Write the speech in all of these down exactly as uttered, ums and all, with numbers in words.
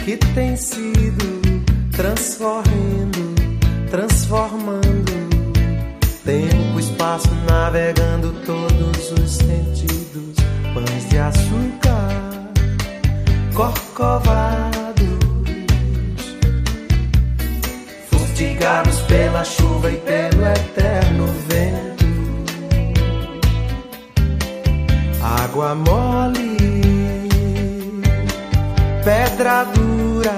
que tem sido transcorrendo, transformando tempo, espaço, navegando todos os sentidos, pães de açúcar, corcovados, fustigados pela chuva e pelo eterno vento, água mole, pedra dura,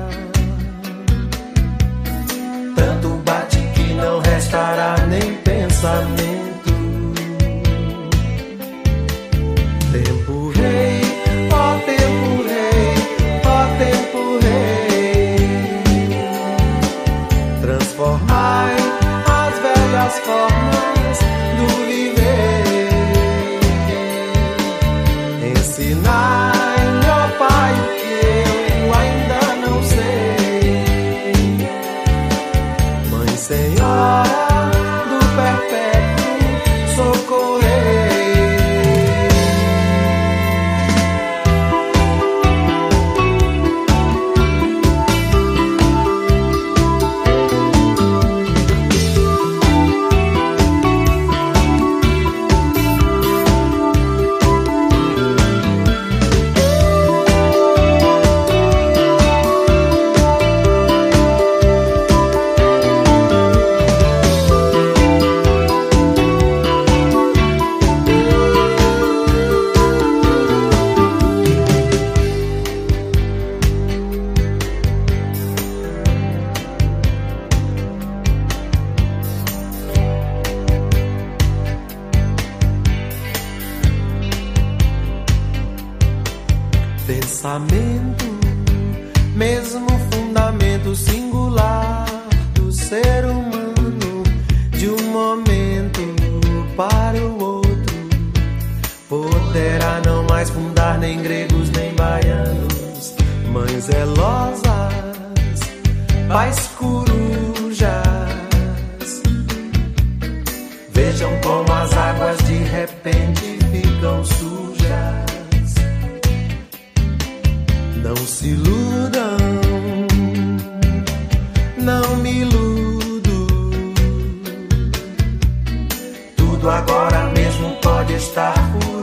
tanto bate que não restará nem pensamento. Tempo rei, ó tempo rei, ó tempo rei, transformai as velhas formas do viver, ensinai-me, ó Pai, o que eu ainda não sei. Mãe Senhora do perpétuo socorrei. Pensamento, mesmo fundamento singular do ser humano, de um momento para o outro, poderá não mais fundar nem gregos nem baianos, mães zelosas, pais corujas. Vejam como as águas de repente ficam sujas. Não se iludam, não me iludo. Tudo agora mesmo pode estar por